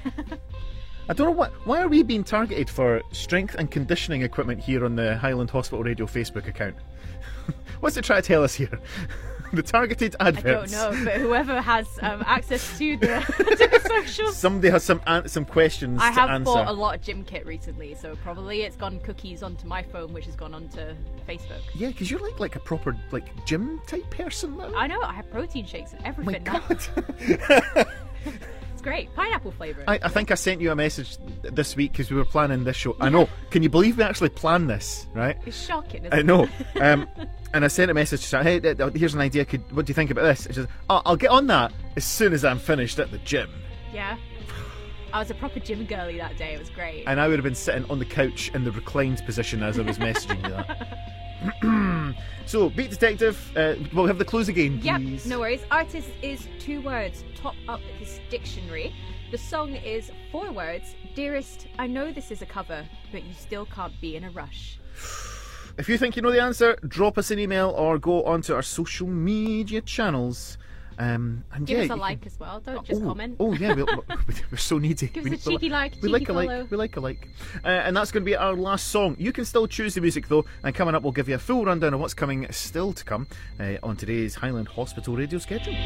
I don't know what. Why are we being targeted for strength and conditioning equipment here on the Highland Hospital Radio Facebook account? What's it trying to tell us here? The targeted I adverts. don't know, but whoever has um, access to the, to the socials. Somebody has some an- some questions I to have answer. bought a lot of gym kit recently, so probably it's gone cookies onto my phone, which has gone onto Facebook. Yeah, because you're like like a proper like gym type person now. I know, I have protein shakes and Oh my everything now. God. It's great. Pineapple flavour. I, I think I sent you a message this week because we were planning this show. I know. Can you believe we actually planned this, right? It's shocking, isn't I it? know. Um, and I sent a message to her, hey, th- th- here's an idea. Could, what do you think about this? She says, oh, I'll get on that as soon as I'm finished at the gym. Yeah. I was a proper gym girly that day. It was great. And I would have been sitting on the couch in the reclined position as I was messaging you that. So, Beat Detective, uh, we'll have the clues again, Yep, please. no worries. Artist is two words. Top up this dictionary. The song is four words. Dearest, I know this is a cover, but you still can't be in a rush. If you think you know the answer, drop us an email or go onto our social media channels. Um, and Give yeah, us a you like can- as well. Don't just oh, comment. Oh yeah, we're, we're so needy. Give we us a need- cheeky like, We cheeky like a follow. like. We like a like. Uh, and that's going to be our last song. You can still choose the music though. And coming up, we'll give you a full rundown of what's coming still to come uh, on today's Highland Hospital radio schedule.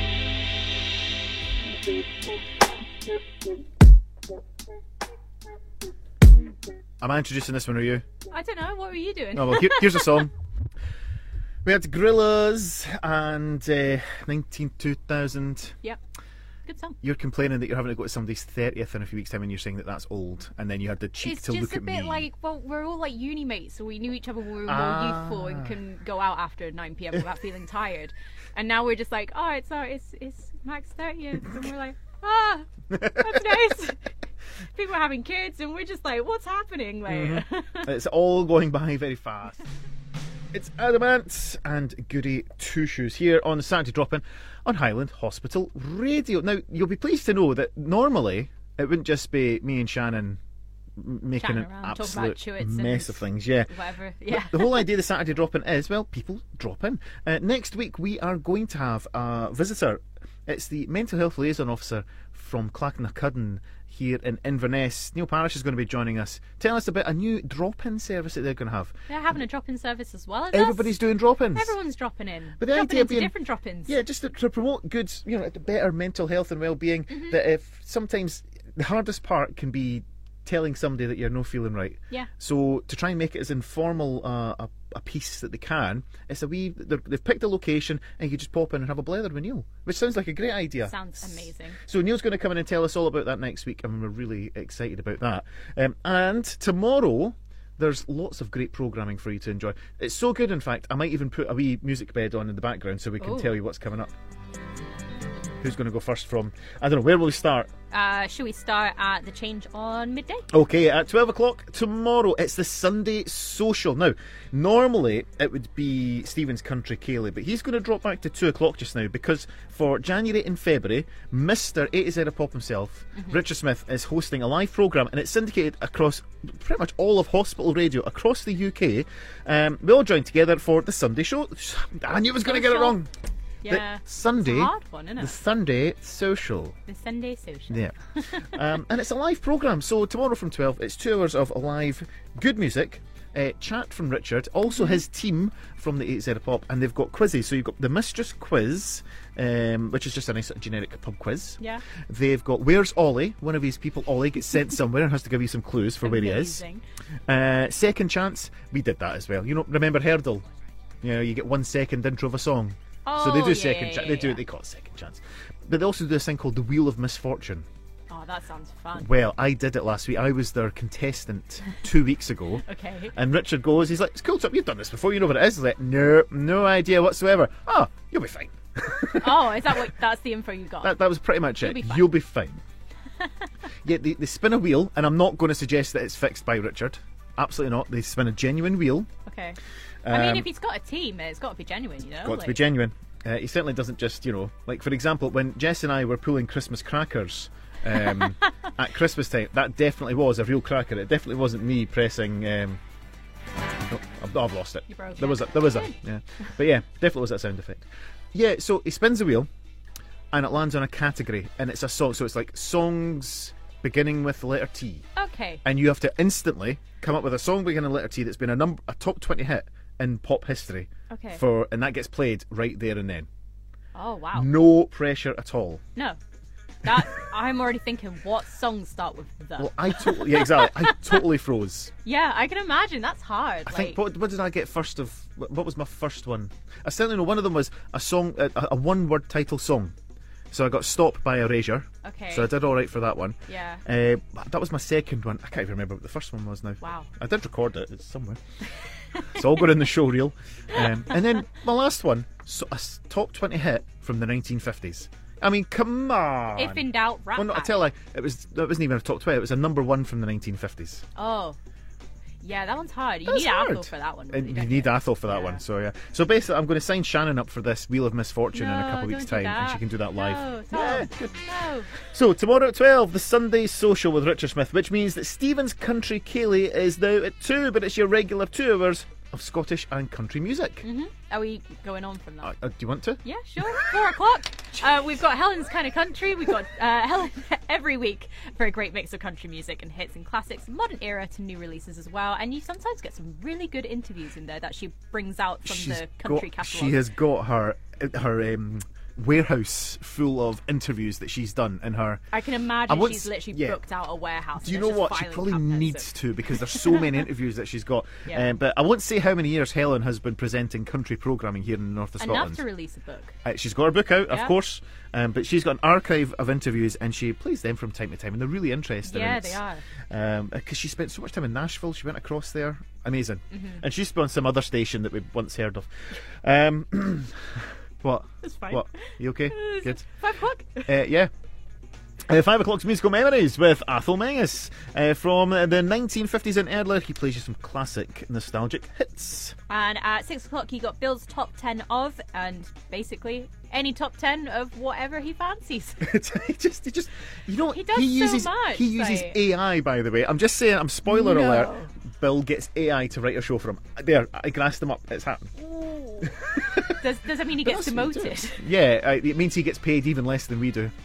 Am I introducing this one, or are you? I don't know. What were you doing? Oh, well, here, here's a song. We had Gorillaz and uh, nineteen two thousand. Yep. Good song. You're complaining that you're having to go to somebody's thirtieth in a few weeks' time and you're saying that that's old. And then you had the cheek It's to just look a at bit me. like, well, we're all like uni mates, so we knew each other when we were more Ah. youthful and can go out after nine p.m. without feeling tired. And now we're just like, oh, it's our, it's it's Max thirtieth, and we're like, ah, that's nice. People are having kids, and we're just like, what's happening? Like, Mm-hmm. It's all going by very fast. It's Adamant and Goody Two Shoes here on the Saturday Drop-In on Highland Hospital Radio. Now, you'll be pleased to know that normally it wouldn't just be me and Shannon m- making Chatting an around, talking absolute about chewits mess and of things. Yeah. whatever. Yeah. The whole idea of the Saturday Drop-In is, well, people drop in. Uh, next week we are going to have a visitor. It's the Mental Health Liaison Officer from Clackaghcudden here in Inverness. Neil Parrish is going to be joining us. Tell us about a new drop-in service that they're going to have. They're having a drop-in service as well as Everybody's us. doing drop-ins. Everyone's dropping in. But the dropping idea into being- different drop-ins. Yeah, just to, to promote good, you know, better mental health and well-being. Mm-hmm. That if sometimes the hardest part can be telling somebody that you're not feeling right. Yeah. So to try and make it as informal uh, a, a piece that they can, it's a wee. They've picked a location and you just pop in and have a blether with Neil, which sounds like a great idea. Sounds amazing. So Neil's going to come in and tell us all about that next week, and we're really excited about that. Um, and tomorrow, there's lots of great programming for you to enjoy. It's so good, in fact, I might even put a wee music bed on in the background so we can Oh. tell you what's coming up. Who's going to go first from, I don't know, where will we start? Uh, should we start at the change on midday? Okay, at twelve o'clock tomorrow, it's the Sunday Social. Now, normally it would be Stephen's Country Ceilidh, but he's going to drop back to two o'clock just now because for January and February, Mister A to Z of Pop himself, mm-hmm. Richard Smith, is hosting a live programme, and it's syndicated across pretty much all of Hospital Radio across the U K. Um, we all joined together for the Sunday Show. I knew I was going to get it wrong. Yeah, the Sunday, it's a hard one, isn't it? The Sunday Social. The Sunday Social. Yeah, um, and it's a live programme. So tomorrow from twelve, it's two hours of live good music, uh, chat from Richard, also Mm-hmm. his team from the A to Z of Pop, and they've got quizzes. So you've got the Mistress Quiz, um, which is just a nice generic pub quiz. Yeah. They've got Where's Ollie? One of these people, Ollie, gets sent somewhere and has to give you some clues for where he is. Amazing. Uh, second Chance, we did that as well. You know, remember Hurdle? You know, you get one second intro of a song. Oh, So they do yeah, second yeah, chance. yeah, They do yeah. it. They call it second chance. But they also do this thing called the Wheel of Misfortune. Oh, that sounds fun. Well, I did it last week. I was their contestant two weeks ago. Okay. And Richard goes, he's like, "It's cool, Tom. You've done this before. You know what it is." I was like, "No, no idea whatsoever." "Oh, you'll be fine." Oh, is that what? That's the info you got. That, that was pretty much You'll it. be fine. You'll be fine. Yeah, they, they spin a wheel, and I'm not going to suggest that it's fixed by Richard. Absolutely not. They spin a genuine wheel. Okay. I mean, Um, if he's got a team, it's got to be genuine, you know. Got to be genuine. Uh, he certainly doesn't just, you know, like for example, when Jess and I were pulling Christmas crackers um, at Christmas time, that definitely was a real cracker. It definitely wasn't me pressing. Um, oh, I've, I've lost it. You broke there it. was a, there was a, yeah, but yeah, definitely was that sound effect. Yeah, so he spins the wheel, and it lands on a category, and it's a song. So it's like songs beginning with the letter T, Okay. and you have to instantly come up with a song beginning with the letter T that's been a number, a top twenty hit in pop history. Okay. For and that gets played right there and then. Oh wow. No pressure at all. No. That I'm already thinking. What songs start with the? Well, I totally, yeah, exactly. I totally froze. Yeah, I can imagine. That's hard. I like, think what, what did I get first of? What was my first one? I certainly know one of them was a song, a, a one-word title song. So I got Stopped by Erasure. Okay. So I did all right for that one. Yeah. Uh, that was my second one. I can't even remember what the first one was now. Wow. I did record it. It's somewhere. It's all going in the show reel. Um, and then my last one, so a s- top twenty hit from the nineteen fifties. I mean, come on. If in doubt, rap. Well, no, I back. tell you, it was. It wasn't even a top twenty. It was a number one from the nineteen fifties. Oh. Yeah, that one's hard. You That's need hard. Athol for that one. Really, And you don't need Athol for that Yeah. one. So yeah. So basically, I'm going to sign Shannon up for this Wheel of Misfortune in a No, couple of weeks' don't do time, and that. she can do that live. No, Yeah, Tom, good. no. So tomorrow at twelve, the Sunday Social with Richard Smith, which means that Stephen's Country Ceilidh is now at two, but it's your regular two hours of Scottish and country music. Mm-hmm. Are we going on from that? Uh, uh, do you want to? Yeah, sure. Four o'clock. Uh, we've got Helen's Kind of Country. We've got uh, Helen every week for a great mix of country music and hits and classics, modern era to new releases as well. And you sometimes get some really good interviews in there that she brings out from She's the country got, catalogue. she has got her her um, warehouse full of interviews that she's done in her. I can I imagine won't she's s- literally yeah. booked out a warehouse. Do you and know there's just what? She filing probably cabinets needs of- to because there's so many interviews that she's got. Yeah. Um, but I won't say how many years Helen has been presenting country programming here in the north of Enough Scotland. to release a book. Uh, she's got her book out, of Yeah. course, um, but she's got an archive of interviews and she plays them from time to time, and they're really interesting. Yeah, and they it's- are. Because she spent so much time in Nashville, she went across there. Amazing. Mm-hmm. And she's on some other station that we once heard of. Um, what? It's fine. What? You okay? Good. Five o'clock. Uh, yeah. Uh, five o'clock's musical memories with Athol Mengus uh, from uh, the nineteen fifties and earlier. He plays you some classic nostalgic hits. And at six o'clock, you got Bill's top ten of, and basically any top ten of whatever he fancies. he just, he just, you know, He does so uses much, he uses like- A I. By the way, I'm just saying. I'm spoiler No. alert. Bill gets A I to write a show for him. There, I grassed him up. It's happened. Does does that mean he But gets that's what you do. demoted? Yeah, uh, it means he gets paid even less than we do.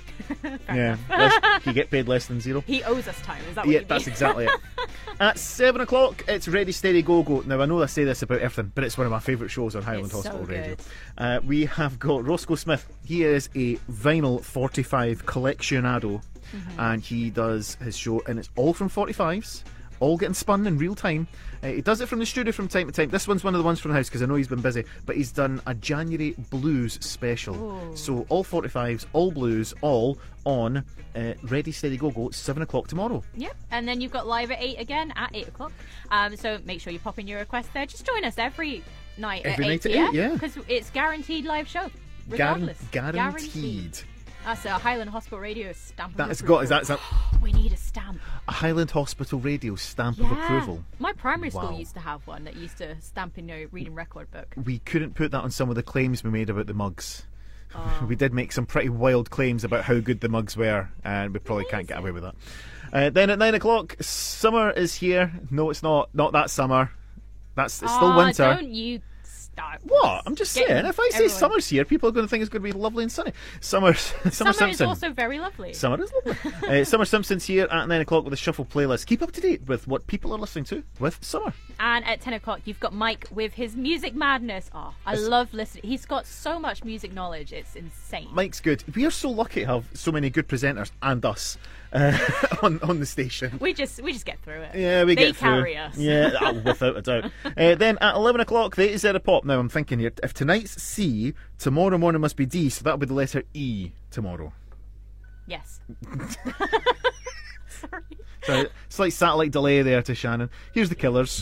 yeah, less, he get paid less than zero. He owes us time. Is that what Yeah, you mean? that's exactly it. At seven o'clock, it's Ready, Steady, Go, Go. Now, I know I say this about everything, but it's one of my favourite shows on Highland It's so Hospital Radio. good. Uh, we have got Roscoe Smith. He is a vinyl forty-five collectionado, Mm-hmm. and he does his show, and it's all from forty-fives, all getting spun in real time. Uh, he does it from the studio from time to time. This one's one of the ones from the house because I know he's been busy, but he's done a January blues special. Ooh. So all forty-fives, all blues, all on uh, Ready, Steady, Go, Go. seven o'clock tomorrow. Yep, and then you've got live at eight again at eight o'clock. Um, so make sure you pop in your request there. Just join us every night Every at night eight at eight, p m yeah. because it's guaranteed live show. regardless. Guaran- guaranteed. Guaranteed. That's a Highland Hospital Radio stamp of That's approval. got is that, is that We need a stamp. a Highland Hospital Radio stamp Yeah. of approval? My primary school Wow. used to have one that used to stamp in your reading record book. We couldn't put that on some of the claims we made about the mugs. Oh. We did make some pretty wild claims about how good the mugs were, and we probably can't get away with that. Uh, then at nine o'clock, summer is here. No, it's not. Not that summer. That's it's still Aw, winter. Don't you start. What? I'm just Get saying. If I say everyone- summer's here, people are going to think it's going to be lovely and sunny. Summer's Summer, Summer is Simpson. also very lovely. Summer is lovely. uh, Summer Simpson's here at nine o'clock with a shuffle playlist. Keep up to date with what people are listening to with Summer. And at ten o'clock, you've got Mike with his music madness. Oh, I It's- love listening. He's got so much music knowledge. It's insane. Mike's good. We are so lucky to have so many good presenters and us uh, on on the station. We just we just get through it. Yeah, we they get through. carry us. Yeah, oh, without a doubt. Uh, then at eleven o'clock, the A Z of Pop. Now I'm thinking here, if tonight's C, tomorrow morning must be D, so that'll be the letter E tomorrow. Yes. Sorry. So slight satellite delay there to Shannon. Here's the Killers.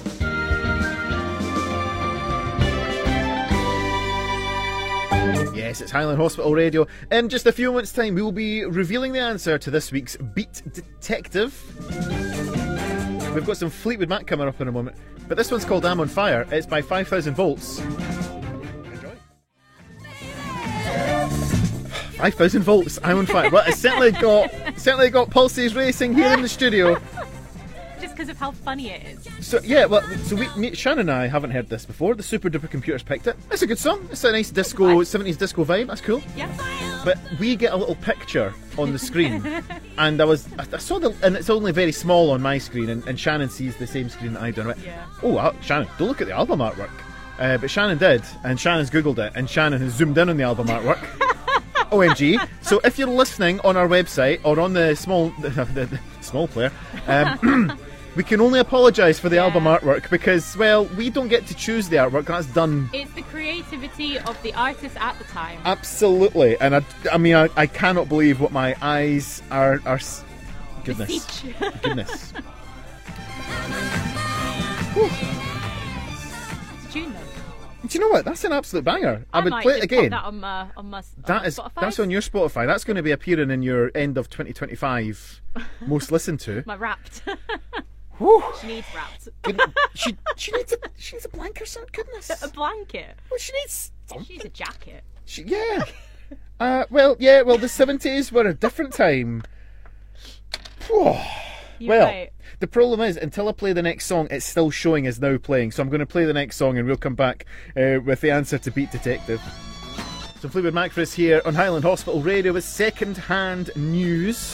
Yes, it's Highland Hospital Radio. In just a few moments' time, we will be revealing the answer to this week's Beat Detective. We've got some Fleetwood Mac coming up in a moment, but this one's called I'm on Fire. It's by five thousand volts. Enjoy. five thousand volts, I'm on Fire. Well, it's certainly got, certainly got pulses racing here in the studio. Just because of how funny it is. So yeah, well, so we, me, Shannon and I haven't heard this before. The Super Duper Computers picked it. It's a good song. It's a nice disco, seventies disco vibe. That's cool. Yeah. But we get a little picture on the screen, and I was, I, I saw the, and it's only very small on my screen, and, and Shannon sees the same screen that I do. And I went, Yeah. oh, uh, Shannon, don't look at the album artwork. Uh, but Shannon did, and Shannon's googled it, and Shannon has zoomed in on the album artwork. O M G. So if you're listening on our website or on the small, the, the, the small player. Um, we can only apologise for the Yeah. album artwork because, well, we don't get to choose the artwork. That's done. It's the creativity of the artist at the time. Absolutely. And I, I mean, I, I cannot believe what my eyes are. are s- goodness. Beseech. Goodness. It's a tune though. Do you know what? That's an absolute banger. I, I would might play it just pop again. that on my on my, on That my is Spotify. that's on your Spotify. That's going to be appearing in your end of twenty twenty-five most listened to. My wrapped. Whew. She needs wrapped. Good- she she needs a she needs a blanket or something. Goodness. A blanket. Well, she needs something. She's a jacket. She, yeah. Uh, well, yeah. Well, the seventies were a different time. Whew. You're Well, right. the problem is, until I play the next song, it's still showing as now playing. So I'm going to play the next song, and we'll come back uh, with the answer to Beat Detective. So Fleetwood Mac for us here on Highland Hospital Radio with second-hand news.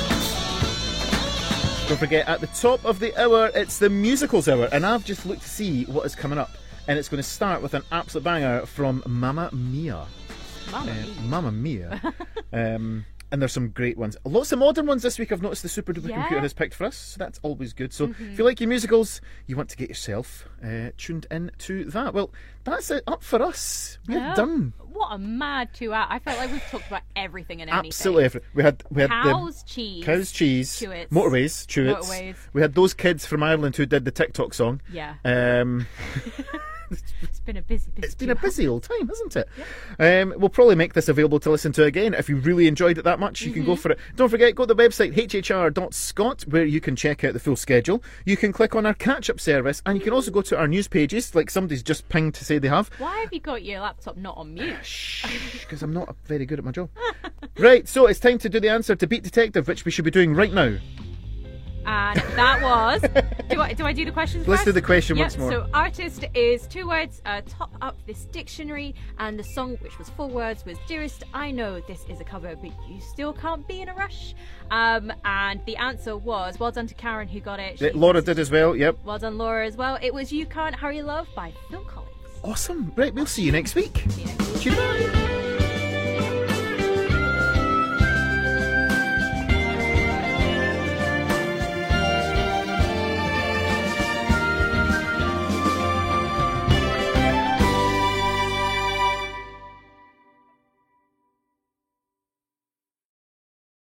Don't forget, at the top of the hour, it's the musicals hour, and I've just looked to see what is coming up, and it's going to start with an absolute banger from Mamma Mia. Mamma Uh, mia. Mamma Mia. um, and there's some great ones. Lots of modern ones this week I've noticed the Super Duper Yeah. Computer has picked for us, so that's always good. So Mm-hmm. if you like your musicals, you want to get yourself uh, tuned in to that. Well, that's it up for us. We're Yeah. done. What a mad two hour. I felt like we've talked about everything and anything. Absolutely everything. We had, we had Cows, the cheese. cows, cheese, Chewits. motorways, chewits. Motorways. We had those kids from Ireland who did the TikTok song. Yeah. Um, It's been a busy, busy It's been two a busy old time, hasn't it? Um, we'll probably make this available to listen to again. If you really enjoyed it that much, you can go for it. Don't forget, go to the website h h r dot scot where you can check out the full schedule. You can click on our catch-up service, and you can also go to our news pages, like somebody's just pinged to say they have. Why have you got your laptop not on mute? Because I'm not very good at my job. Right, so it's time to do the answer to Beat Detective, which we should be doing right now. And that was. do I do I do the questions? Let's first? do the question Yep, once more. So artist is two words. Uh, top up this dictionary, and the song, which was four words, was "Dearest, I know this is a cover, but you still can't be in a rush." Um, and the answer was, well done to Karen who got it. Yeah, She- Laura did as well, yep. Well done, Laura, as well. It was "You Can't Hurry Love" by Phil Collins. Awesome. Right, we'll see you next week. See you next week. Cheers.